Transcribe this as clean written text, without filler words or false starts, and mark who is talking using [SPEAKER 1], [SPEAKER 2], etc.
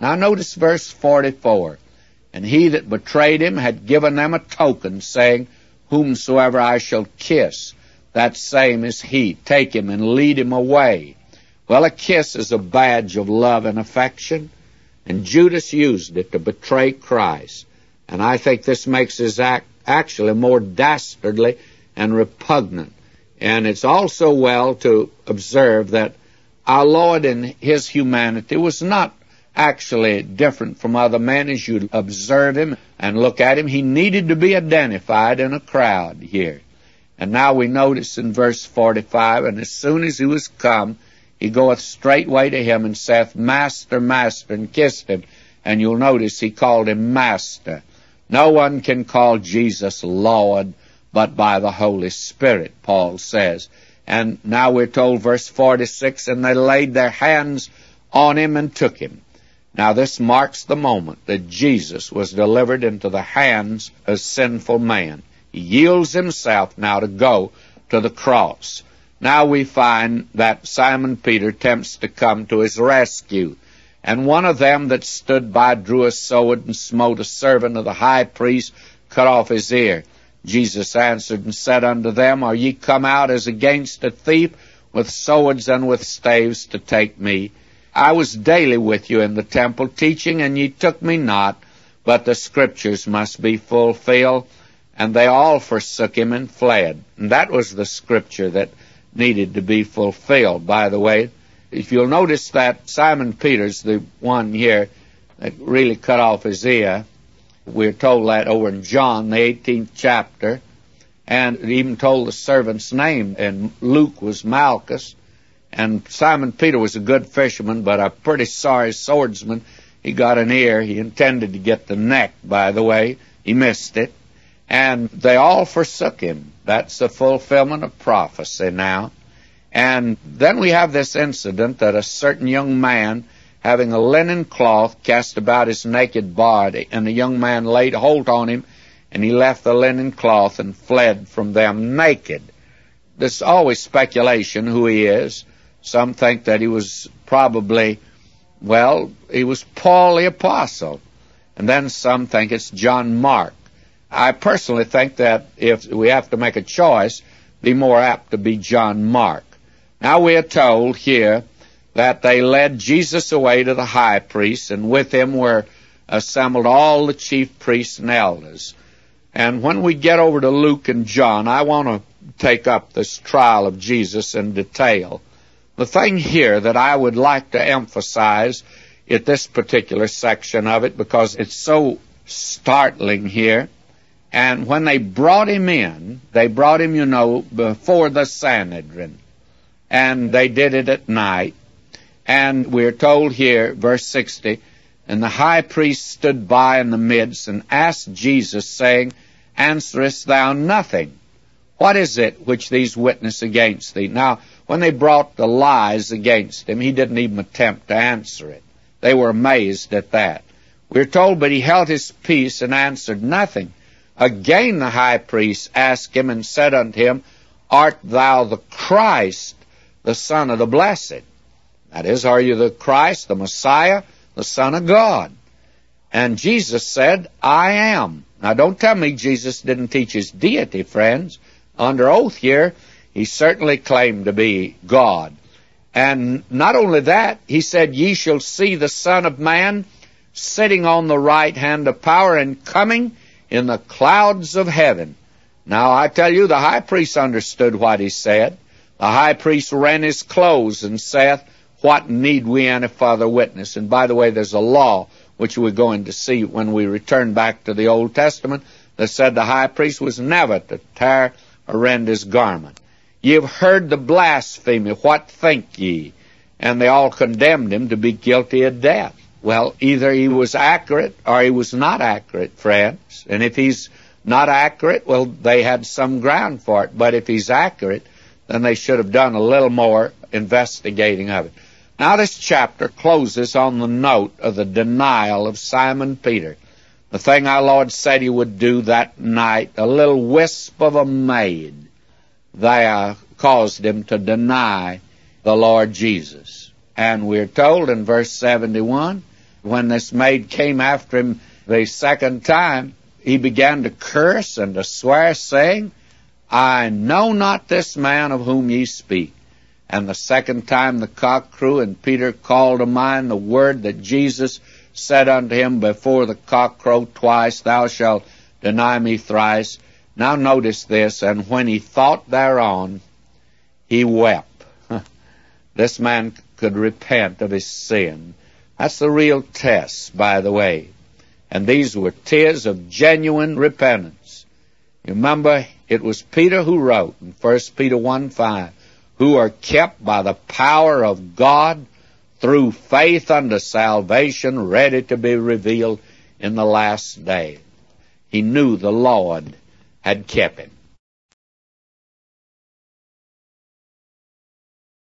[SPEAKER 1] Now notice verse 44. And he that betrayed him had given them a token, saying, Whomsoever I shall kiss, that same is he. Take him and lead him away. Well, a kiss is a badge of love and affection, and Judas used it to betray Christ. And I think this makes his act actually more dastardly and repugnant. And it's also well to observe that our Lord in his humanity was not actually different from other men. As you observe him and look at him, he needed to be identified in a crowd here. And now we notice in verse 45, And as soon as he was come, he goeth straightway to him, and saith, Master, Master, and kissed him. And you'll notice he called him Master. No one can call Jesus Lord but by the Holy Spirit, Paul says. And now we're told, verse 46, And they laid their hands on him and took him. Now this marks the moment that Jesus was delivered into the hands of sinful man. He yields himself now to go to the cross. Now we find that Simon Peter attempts to come to his rescue. And one of them that stood by drew a sword and smote a servant of the high priest, cut off his ear. Jesus answered and said unto them, Are ye come out as against a thief with swords and with staves to take me? I was daily with you in the temple teaching, and ye took me not, but the Scriptures must be fulfilled. And they all forsook him and fled. And that was the Scripture that needed to be fulfilled. By the way, if you'll notice that Simon Peter's the one here that really cut off his ear. We're told that over in John, the 18th chapter, and it even told the servant's name, and Luke was Malchus. And Simon Peter was a good fisherman, but a pretty sorry swordsman. He got an ear. He intended to get the neck, by the way. He missed it. And they all forsook him. That's the fulfillment of prophecy now. And then we have this incident that a certain young man, having a linen cloth cast about his naked body, and the young man laid hold on him, and he left the linen cloth and fled from them naked. There's always speculation who he is. Some think that he was probably, he was Paul the Apostle. And then some think it's John Mark. I personally think that if we have to make a choice, be more apt to be John Mark. Now we are told here that they led Jesus away to the high priest, and with him were assembled all the chief priests and elders. And when we get over to Luke and John, I want to take up this trial of Jesus in detail. The thing here that I would like to emphasize at this particular section of it, because it's so startling here, and when they brought him in, they brought him, before the Sanhedrin, and they did it at night. And we're told here, verse 60, And the high priest stood by in the midst and asked Jesus, saying, Answerest thou nothing? What is it which these witness against thee? Now, when they brought the lies against him, he didn't even attempt to answer it. They were amazed at that. We're told, But he held his peace and answered nothing. Again the high priest asked him and said unto him, Art thou the Christ, the Son of the Blessed? That is, are you the Christ, the Messiah, the Son of God? And Jesus said, I am. Now don't tell me Jesus didn't teach his deity, friends. Under oath here, he certainly claimed to be God. And not only that, he said, Ye shall see the Son of Man sitting on the right hand of power and coming in the clouds of heaven. Now I tell you, the high priest understood what he said. The high priest rent his clothes and saith, What need we any further witness? And by the way, there's a law which we're going to see when we return back to the Old Testament that said the high priest was never to tear or rend his garment. Ye have heard the blasphemy. What think ye? And they all condemned him to be guilty of death. Well, either he was accurate or he was not accurate, friends. And if he's not accurate, well, they had some ground for it. But if he's accurate, then they should have done a little more investigating of it. Now this chapter closes on the note of the denial of Simon Peter. The thing our Lord said he would do that night, a little wisp of a maid there caused him to deny the Lord Jesus. And we're told in verse 71, when this maid came after him the second time, he began to curse and to swear, saying, I know not this man of whom ye speak. And the second time the cock crew, and Peter called to mind the word that Jesus said unto him, Before the cock crow twice, thou shalt deny me thrice. Now notice this, and when he thought thereon, he wept. This man could repent of his sin. That's the real test, by the way. And these were tears of genuine repentance. You remember, it was Peter who wrote in 1 Peter 1:5, who are kept by the power of God through faith unto salvation, ready to be revealed in the last day. He knew the Lord had kept him.